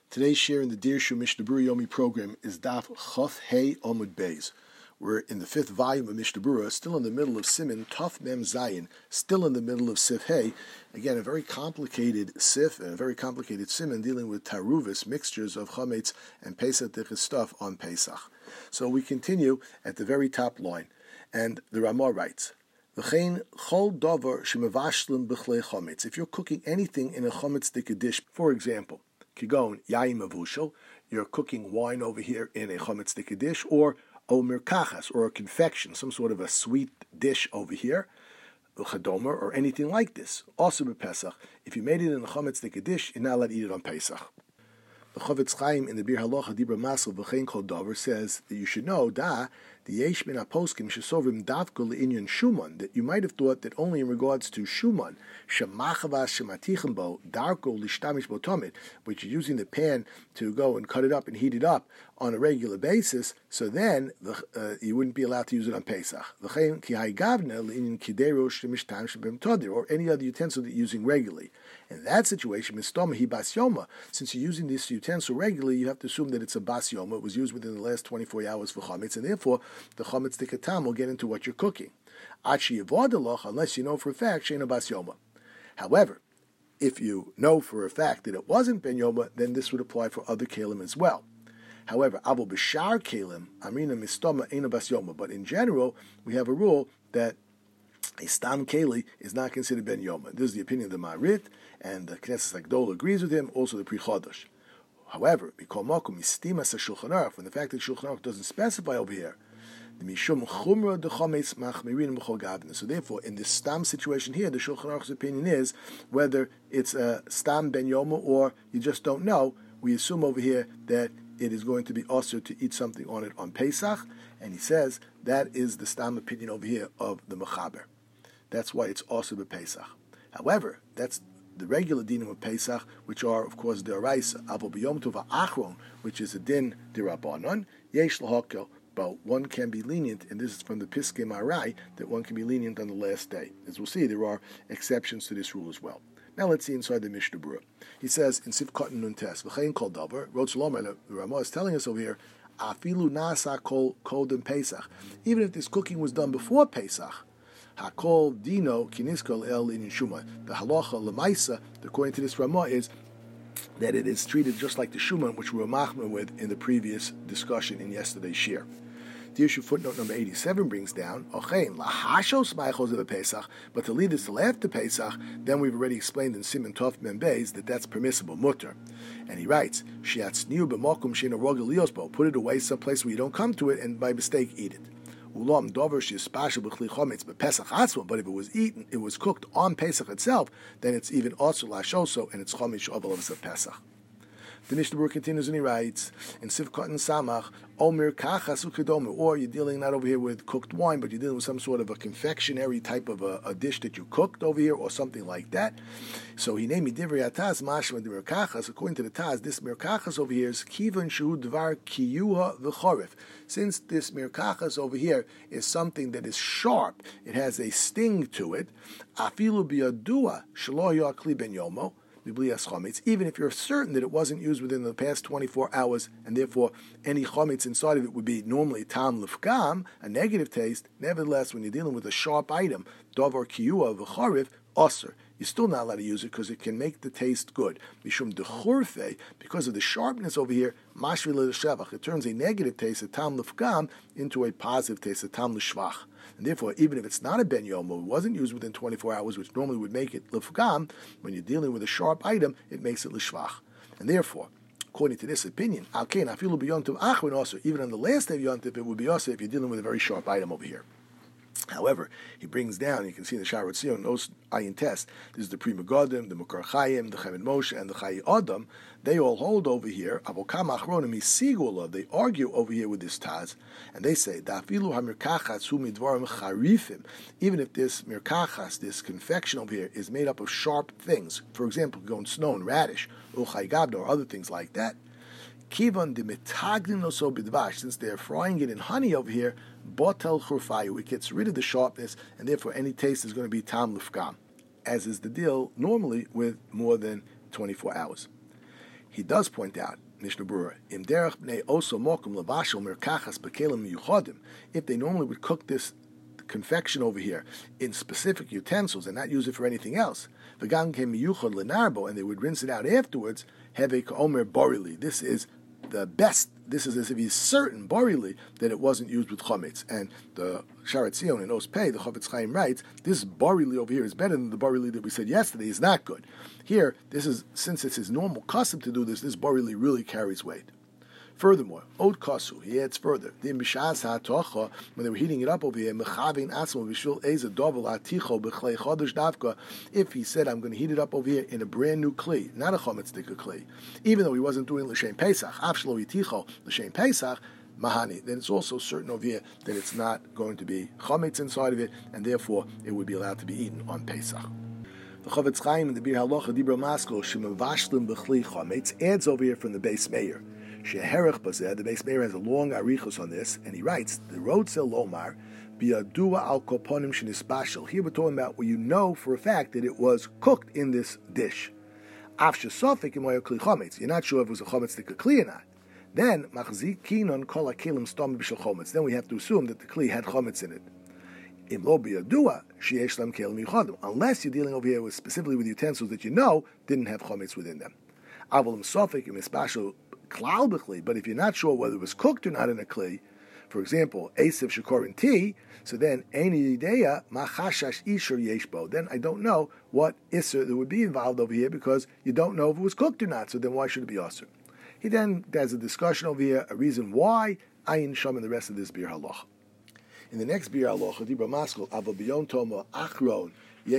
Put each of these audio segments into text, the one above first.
Today's share in the Dirshu Mishnah Berurah Yomi program is Daf Chaf Hey Amud Beis. We're in the 5th volume of Mishnah Berurah, still in the middle of Siman Taf Mem Zayin, still in the middle of Sif Hey. Again, a very complicated Sif and a very complicated Siman dealing with taruvis, mixtures of chametz and Pesach stuff on Pesach. So we continue at the very top line, and the Ramah writes, if you're cooking anything in a chametz dish, for example, Kigon yayin mavushel, you're cooking wine over here in a chametz dish, or omer kachas, or a confection, some sort of a sweet dish over here, chadomer, or anything like this. Also b'Pesach, if you made it in a chametz dish, you're not allowed to eat it on Pesach. The Chavetz Chaim in the Bir Halacha Dibra Masel V'chein Kol Davar says that you should know the Yesh Min HaPoskim Shesovrim Davko Le'inyan Shuman, that you might have thought that only in regards to Shuman Shemachavas Shematichem Bo Darko Lishtamish Bo Tomid, which you're using the pan to go and cut it up and heat it up on a regular basis, so then you wouldn't be allowed to use it on Pesach. V'chein Ki Haigavna Le'inyan Kidero Shemishtam Shebem Todir, or any other utensil that you're using regularly. In that situation, Mistoma Hi Bas Yoma, since you're using this utensil regularly, you have to assume that it's a Bas Yoma. It was used within the last 24 hours for chametz, and therefore the chametz tikatam will get into what you're cooking. Achi Yavadaloch, unless you know for a fact, Sheina Bas Yoma. However, if you know for a fact that it wasn't Ben Yoma, then this would apply for other kalim as well. However, Avo B'shar kalim, Amrina Mistoma Eina Bas Yoma. But in general, we have a rule that a stam keli is not considered ben yoma. This is the opinion of the Marit, and the Knesset Agdol agrees with him, also the Pri Chodosh. However, when the fact that Shulchan Aruch doesn't specify over here, the mishum chumra de chametz machmirin b'chol gavna. So therefore, in this stam situation here, the Shulchan Aruch's opinion is whether it's a stam ben yoma or you just don't know. We assume over here that it is going to be also to eat something on it on Pesach, and he says that is the stam opinion over here of the Mechaber. That's why it's also b'Pesach. However, that's the regular dinim of Pesach, which are, of course, the Araisa, Avo b'Yom Tov Achron, which is a din dirabanan, Yesh l'hakel, but one can be lenient, and this is from the Piskei Marai, that one can be lenient on the last day. As we'll see, there are exceptions to this rule as well. Now let's see inside the Mishnah Berurah. He says in Sif Katan Nun Tes, V'chein Kol Davar, Rotz Lomer, the Ramah is telling us over here, Afilu Nasa Kol Kodem Pesach. Even if this cooking was done before Pesach, Hakol Dino Kiniskol El in Shuma. The halacha lemaisa, according to this Ramah, is that it is treated just like the Shuman, which we were machmer with in the previous discussion in yesterday's shir. The issue footnote number 87 brings down, but to lead us till after Pesach, then we've already explained in Siman Tov Mem Beis that that's permissible, mutter. And he writes, put it away someplace where you don't come to it and by mistake eat it. But if it was eaten, it was cooked on Pesach itself, then it's even also lashoso, and it's chomish of Pesach. The Mishnah Berurah continues and he writes, in Sif Katan Samach, Omer Kachas Ukedomer, or you're dealing not over here with cooked wine, but you're dealing with some sort of a confectionery type of a dish that you cooked over here, or something like that. So he named me Divrei Ataz, Mashma Divrei Kachas. According to the Taz, this Mir Kachas over here is Kivan Shu Dvar Kiyuha V'chorif. Since this Mir Kachas over here is something that is sharp, it has a sting to it, Afilu Biyadua Shelo Yakli Ben Yomo, even if you're certain that it wasn't used within the past 24 hours, and therefore any chometz inside of it would be normally tam lefgam, a negative taste, nevertheless, when you're dealing with a sharp item, davar kiyua v'charif, osir, you're still not allowed to use it because it can make the taste good. Mishum dechurfe, because of the sharpness over here, mashvi l'shevach, it turns a negative taste, a tam lefgam, into a positive taste, a tam l'shvach. And therefore, even if it's not a ben yoma, it wasn't used within 24 hours, which normally would make it lefgam, when you're dealing with a sharp item, it makes it l'shvach. And therefore, according to this opinion, even on the last day of yontif, it would be also if you're dealing with a very sharp item over here. However, he brings down, you can see in the Shaarei Tzion, those ayin test, this is the Pri Megadim, the Mukar Chaim, the Chemin Moshe, and the Chai Adam, they all hold over here, Avokam Achronim Isigula, they argue over here with this Taz, and they say, Dafilu HaMirkachas Hu Midvarim Charifim, even if this Mirkachas, this confection over here, is made up of sharp things, for example, going snow and radish, Uchai Gabda, or other things like that, Kivan de Mitagnin Oso Bidvash, since they're frying it in honey over here, Botel Churfayu, it gets rid of the sharpness, and therefore any taste is going to be Tam Lufgam, as is the deal normally with more than 24 hours. He does point out, Mishnah Berurah, Im derech bnei oso mokum lavashel merkachas bekelim miyuchadim. If they normally would cook this confection over here in specific utensils and not use it for anything else, v'gam kem miyuchad lenarbo, and they would rinse it out afterwards, heve ka'omer borili. This is the best. This is as if he's certain, borili, that it wasn't used with chometz. And the Sharat Zion in Os Pei, the Chofetz Chaim writes, this borili over here is better than the borili that we said yesterday is not good. Here, this is, since it's his normal custom to do this borili really carries weight. Furthermore, Od Kasu, he adds further, when they were heating it up over here, if he said, I'm going to heat it up over here in a brand new kli, not a chometz dika kli, even though he wasn't doing l'shem Pesach, afshlo yiticho l'shem Pesach, mahani, then it's also certain over here that it's not going to be chometz inside of it, and therefore it would be allowed to be eaten on Pesach. The Chofetz Chaim in the Bir Halacha Dibra Maskil Shemavashlim b'chli chometz adds over here from the Beis Meir. Sheherech Bazeh, the Beis Meir has a long arichos on this, and he writes, the Rotzel Lomar, Biadua al Koponim Shenispashel. Here we're talking about where you know for a fact that it was cooked in this dish. Af Shesofik Imoyo Kli Chometz. You're not sure if it was a Chometz Tika Kli or not. Then, Machzik Kinon Kol HaKelim Stom B'Shel Chometz. Then we have to assume that the Kli had Chometz in it. Im Lo Biadua, Sheyesh Lam Kelim Yichodim. Unless you're dealing over here with specifically with utensils that you know didn't have Chometz within them. Avolim Sofik Imispashel. But if you're not sure whether it was cooked or not in a kli, for example, Esav Shakorin tea, so then Eini Ideya Machashash Ishur Yeshbo. Then I don't know what Isser there would be involved over here because you don't know if it was cooked or not. So then why should it be Asr? He then has a discussion over here, a reason why Ayin Sham and the rest of this Bir Halacha. In the next Bir Halacha, Dibra Maskal Ava Biyon Tomo Achron.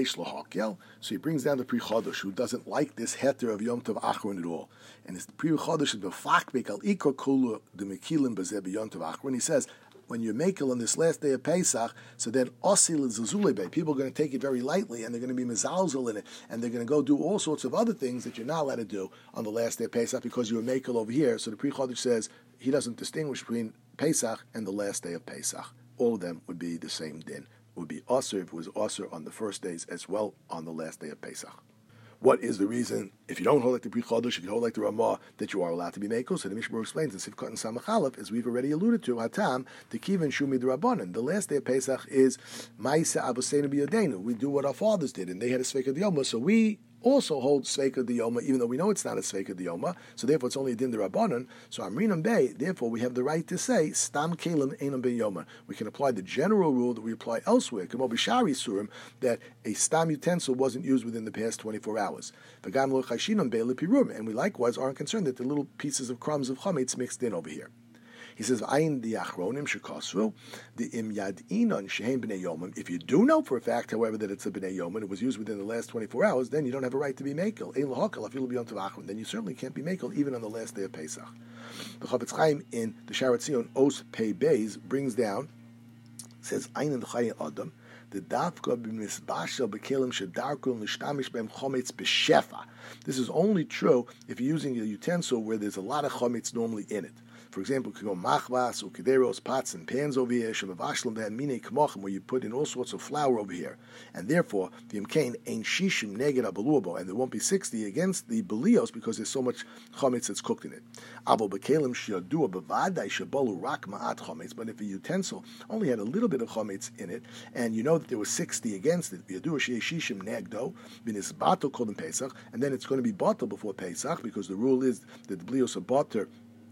So he brings down the Pri Chodesh, who doesn't like this heter of Yom Tov Achron at all. And it's the Pri Chodesh of the Fakbek al Ikor Kulu the Mekilim Bazeh Yom Tov Achron. He says, when you're makel on this last day of Pesach, so then Osil and Zazulebe, people are going to take it very lightly, and they're going to be mezalzel in it, and they're going to go do all sorts of other things that you're not allowed to do on the last day of Pesach because you're makel over here. So the Pri Chodesh says he doesn't distinguish between Pesach and the last day of Pesach. All of them would be the same din. Would be Asr if it was Asr on the first days as well on the last day of Pesach. What is the reason, if you don't hold like the Pri Chodesh, if you hold like the Ramah, that you are allowed to be Mekel? So the Mishmur explains in Sifkat and Samachalef, as we've already alluded to, Hatam, the Kivan Shumi D'Rabbanan. The last day of Pesach is Ma'isa Abuseinu B'Yadenu. We do what our fathers did, and they had a Sveika D'Yoma, so we also hold Sveika D'Yoma, even though we know it's not a Sveika D'Yoma, so therefore it's only a Din D'Rabbanan. So Amrinam Bey, therefore we have the right to say, Stam Kelim Einam B'Yoma. We can apply the general rule that we apply elsewhere, Kamo B'Shari Surim, that a Stam utensil wasn't used within the past 24 hours. V'gam Lo Chashinam Bey L'Pirum, and we likewise aren't concerned that the little pieces of crumbs of chametz mixed in over here. He says, "Ayin the achronim shekasru the im yadinon shehem b'nei yomim." If you do know for a fact, however, that it's a b'nei yomim, it was used within the last 24 hours, then you don't have a right to be mekel. Ein lahakal afilu b'yom tov achron. Then you certainly can't be mekel even on the last day of Pesach. The Chofetz Chaim in the Sharat Zion Os Pei Beis brings down, says, "Ayin the Chayin Adam." The dafka b'misbashel b'kelim shedarkum l'shtamish b'hem chometz b'shefa. This is only true if you're using a utensil where there's a lot of chometz normally in it. For example, you can go machvas, ukideros, pots and pans over here, shemavashlim that mine kmochim, where you put in all sorts of flour over here, and therefore the imkain ain't shishim neged abaluabo, and there won't be 60 against the belios because there's so much chometz that's cooked in it. Avo b'kelim shiadua b'vadai shabalu rak ma'at chometz, but if a utensil only had a little bit of chometz in it, and you know that there was 60 against it, yadua shishim negdo binis bato called in Pesach, and then it's going to be batel before Pesach because the rule is that the belios are batel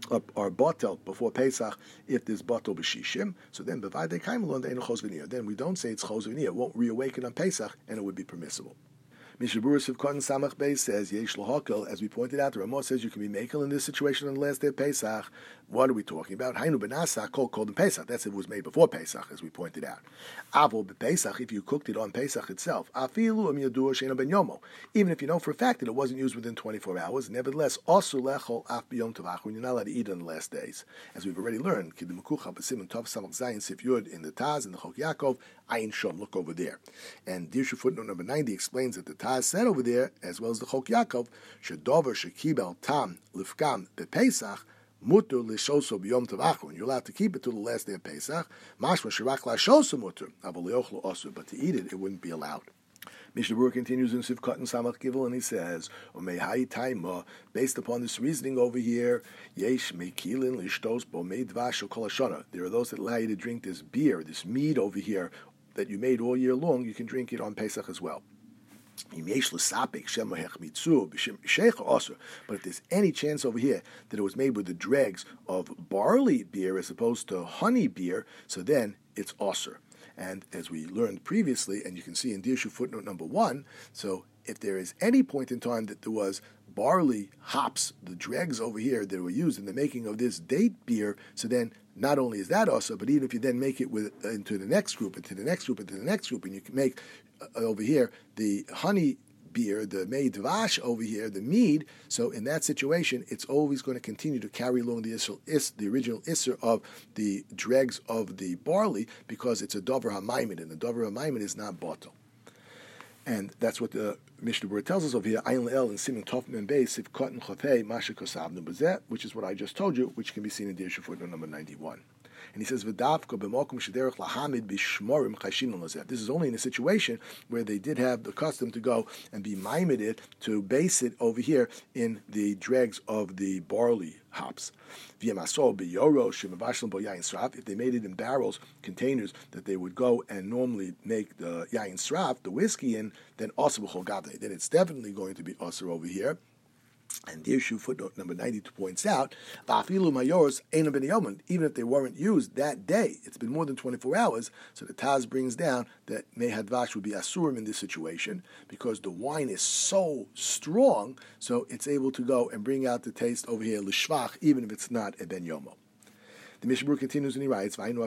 or batel before Pesach if there's batel b'shishim. So then b'vadei kaimelon de'enu chos v'niyah. Then we don't say it's chos v'niyah. It won't reawaken on Pesach, and it would be permissible. Mishnah Berurah Sivkot and Samach Beis says yesh lahakel. As we pointed out, the Ramah says you can be mekel in this situation on the last day of Pesach. What are we talking about? Hainu benasa kol in Pesach. That's if it was made before Pesach, as we pointed out. Avol b'Pesach, if you cooked it on Pesach itself. Afilu am yadur sheina ben yomo. Even if you know for a fact that it wasn't used within 24 hours, nevertheless, also lechol af b'yom tov achron. You're not allowed to eat on the last days, as we've already learned. Kidim kucha b'simon tov samach zayin sif yud in the Taz and the Chok Yaakov. Ayin shom. Look over there. And Dirshu footnote number 90 explains that the Taz said over there, as well as the Chok Yaakov, shedover shekibel tam lifkam b'Pesach. Mutur l'shoso b'yom tov achron. You're allowed to keep it till the last day of Pesach. Mashma shirak l'shoso mutur. Avol le'ochlo osur. But to eat it, it wouldn't be allowed. Mishnah Berurah continues in Sivkot and Samach Givul, and he says, based upon this reasoning over here, Yesh Mekilin Lishtos Bo Meidvash Kol Hashana. There are those that allow you to drink this beer, this mead over here that you made all year long. You can drink it on Pesach as well. But if there's any chance over here that it was made with the dregs of barley beer as opposed to honey beer, so then it's osir. And as we learned previously, and you can see in Dirshu footnote number 1, so if there is any point in time that there was barley hops, the dregs over here that were used in the making of this date beer, so then not only is that also, but even if you then make it into the next group, into the next group, into the next group, and you can make over here the honey beer, the mei dvash over here, the mead. So in that situation, it's always going to continue to carry along the original isser of the dregs of the barley, because it's a dover hamaymin, and the dover hamaymin is not bottle. And that's what the Mishnah Berurah tells us over here, Ayin Le'el and Siman Tov Mem Beis, if Kot and Chafei, Masha Kosavnu Bezeh, which is what I just told you, which can be seen in Dirshu footnote number 91. And he says, V'davko b'mokum shederech lahamid b'shmorim chashin l'zeh. This is only in a situation where they did have the custom to go and be maimed to base it over here in the dregs of the barley hops. If they made it in barrels, containers that they would go and normally make the yain sraf, the whiskey in, then also b'chol gavnei. Then it's definitely going to be osir over here. And Dirshu footnote number 92 points out, even if they weren't used that day, it's been more than 24 hours, so the Taz brings down that Mei Hadvash would be asurim in this situation, because the wine is so strong, so it's able to go and bring out the taste over here, l'shvach, even if it's not a ben yomo. The Mishnah Berurah continues and he writes, and even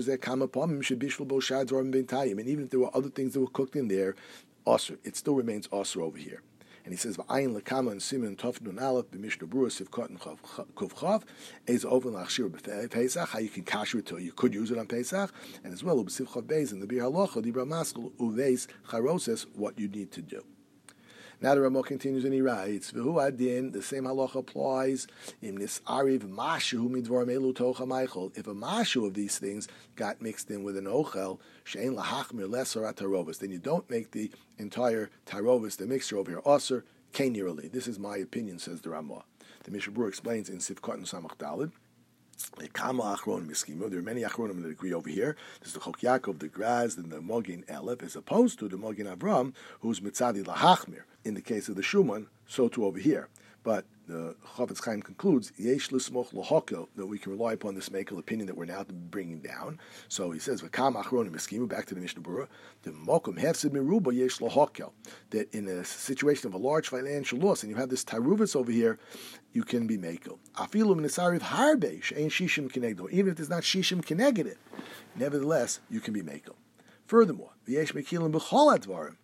if there were other things that were cooked in there, osir, it still remains osir over here. And he says, "V'ayin lekama and Siman Tov Nun Aleph b'Mishnah Berurah Sivkot and Kuv Chav Eiz Oven Lachshir b'Pesach. How you can kasher it, you could use it on Pesach, and as well b'Sivchav Beis and the Bir Halacha Dibra Maskul Uveis Charoses, what you need to do." Now the Ramah continues and he writes, "V'hu adin." The same halacha applies in this ariv mashu midvar melu tocha meichel. If a mashu of these things got mixed in with an ochel, she'en lahachmir lesar tarovis, then you don't make the entire tarovis, the mixture over here, osir kenirali. This is my opinion, says the Ramah. The Mishnah Berurah explains in Sivkot and Samach Daled. There are many achronim that agree over here. There's the Chok Yaakov, the Graz, and the Mogin Elef, as opposed to the Mogin Avram, who's Mitzadi Lahachmir. In the case of the Shuman, so too over here. But the Chafetz Chaim concludes, Yesh l'smoch l'hokel, that we can rely upon this Mekel opinion that we're now bringing down. So he says, V'kam achronim eskimu, back to the Mishnah Berurah, the mokum hefsid miruba yesh l'hokel, that in a situation of a large financial loss, and you have this taruvis over here, you can be Mekel. Afilu minisariv harbe, she'en shishim kenegdo, even if there's not shishim keneged, nevertheless, you can be Mekel. Furthermore, v'yesh mekilim b'chol advarim,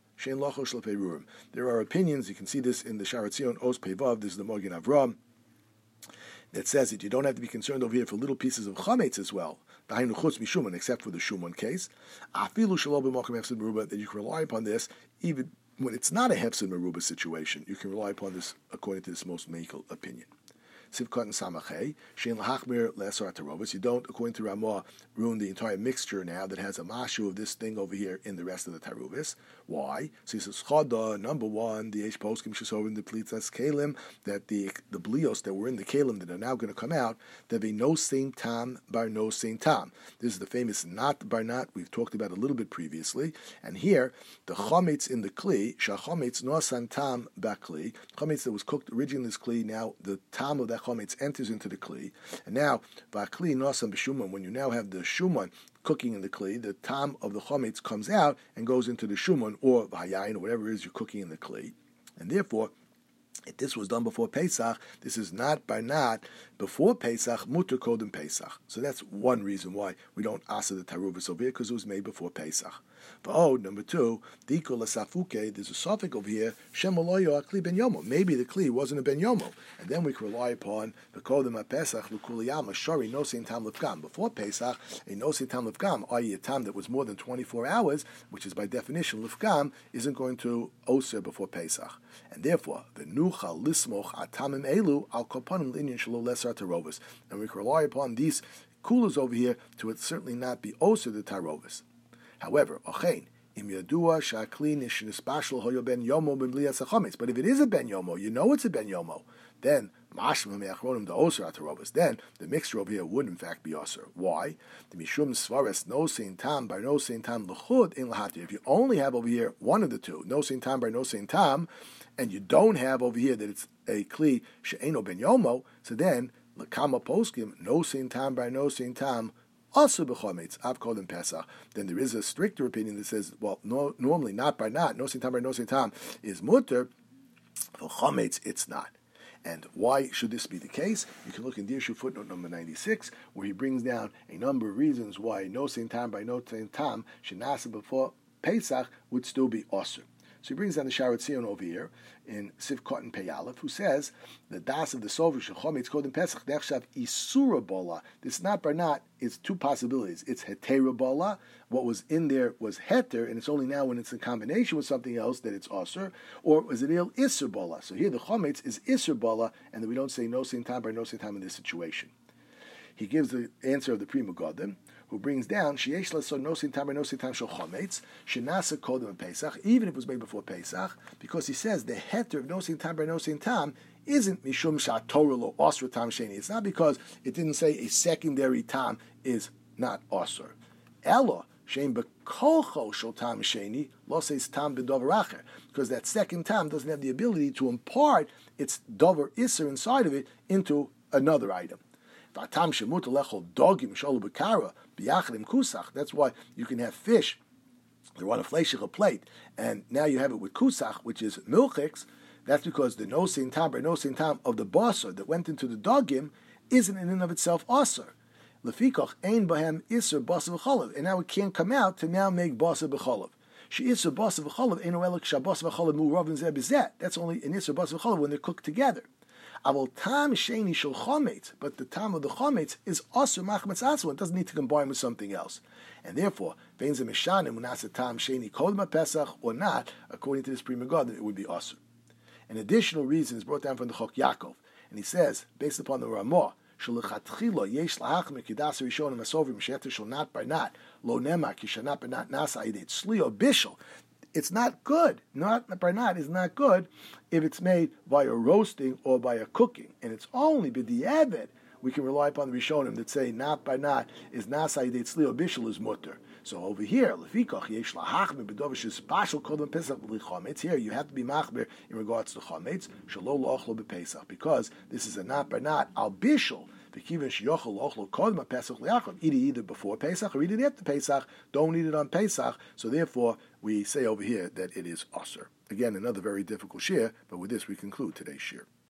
there are opinions, you can see this in the Sharat Zion, Os Pevav, this is the Morgan Avram, that says that you don't have to be concerned over here for little pieces of chametz as well, except for the Shuman case, that you can rely upon this, even when it's not a Hefsid Meruba situation, you can rely upon this according to this most medical opinion. Sivkot and Samachay, Shein Lahachmir Lesar Tarovas. You don't, according to Ramah, ruin the entire mixture now that has a mashu of this thing over here in the rest of the Taruvis. Why? So he says, Chada, number one, the Eish Poskim Shesovim the Plitzas Kalim, that the blios that were in the Kalim that are now going to come out, there be no same tam bar no same tam. This is the famous not bar not we've talked about a little bit previously. And here, the chametz in the kli, shachametz nosan tam bakli, chametz that was cooked originally in this kli, now the tam of that chametz enters into the kli, and now bakli nosan b'shuman, when you now have the shuman cooking in the kli, the tam of the chametz comes out and goes into the shuman or hayayin or whatever it is you're cooking in the kli, and therefore, if this was done before Pesach, this is not by not before Pesach, mutter kodem Pesach. So that's one reason why we don't asa the taruvis over here, because it was made before Pesach. Number two, diko lasafuke, there's a suffix over here, shemaloyo akli ben yomo. Maybe the kli wasn't a ben yomo, and then we can rely upon the kodem Pesach lukuliyama shari nosein tam lefgam. Before Pesach, a nosein tam lefgam, i.e. a tam that was more than 24 hours, which is by definition lefgam, isn't going to oser before Pesach, and therefore the nuchal lismoch atamim elu al kopanim linyan shelo lesar tarovis, and we can rely upon these coolers over here to it certainly not be oser the tarovis. However, Achein, But if it is a ben yomo, you know it's a ben yomo, then then the mixture over here would in fact be osir. Why? If you only have over here one of the two, no sein tam by no sein tam, and you don't have over here that it's a kli she'eno ben yomo, so then l'kama poskim no sein tam by no sein tam also b'chometz I've called him Pesach. Then there is a stricter opinion that says, well, no, normally not by not, no sein tam by no sein tam is mutter, for chometz it's not. And why should this be the case? You can look in Dirshu footnote number 96, where he brings down a number of reasons why no sein tam by no sein tam shenasa before Pesach would still be osir. So he brings down the Sharat Zion over here in Sivkot and Pei Aleph, who says the das of the Sover Shechometz called in Pesach nechshav isura bola. This not bar not is two possibilities. It's hetera bola. What was in there was heter, and it's only now when it's in combination with something else that it's osir. Or was it il isur bola? So here the chometz is isur bola, and then we don't say no sein tam bar no sein tam in this situation. He gives the answer of the Pri Megadim, who brings down sheyesh laso no sein tam no sein tam shel chometz shenasa kodem Pesach, even if it was made before Pesach, because he says the heter of no sein tam no sein tam isn't mishum shatorah lo osra tam sheni. It's not because it didn't say a secondary tam is not osra. Elo shein bekolcho shel tam sheni lo says tam b'dover acher, because that second tam doesn't have the ability to impart its dover iser inside of it into another item. That's why you can have fish. They're on a fleishich plate, and now you have it with kusach, which is milchix. That's because the no sein tam or no sein tam of the basar that went into the dogim isn't in and of itself asar. Lefikoch ein bahem iser basar v'cholav, and now it can't come out to now make basar v'cholav. She iser basar v'cholav ein oelik shabasar v'cholav mu'ravin zeh b'zeh. That's only an iser basar v'cholav when they're cooked together. Avol tam sheni shel chometz, but the tam of the chometz is also machmetz aswa. It doesn't need to combine with something else, and therefore vein ze mishanim unasa tam sheni kodma pesach or not. According to this Pri Megadim, it would be asur. An additional reason is brought down from the Chok Yaakov, and he says, based upon the Ramah, shelechatchila yesh lahachmir kidas rishon masovim sheter shel not by not lo nema kishanat by not nasa idet sli or bishul. It's not good. Not by not is not good if it's made by a roasting or by a cooking. And it's only b'di'evet we can rely upon the Rishonim that say not by not is nasa yidei tzli or bishul is mutter. So over here, lefikach yesh lahachmer b'dover shespashal kodem pesach b'lichometz. Here you have to be machmer in regards to chometz shelo lo'achlo b'pesach, because this is a not by not al bishul. Either either before Pesach or eat it after Pesach. Don't eat it on Pesach. So therefore, we say over here that it is osir. Again, another very difficult shir, but with this we conclude today's shir.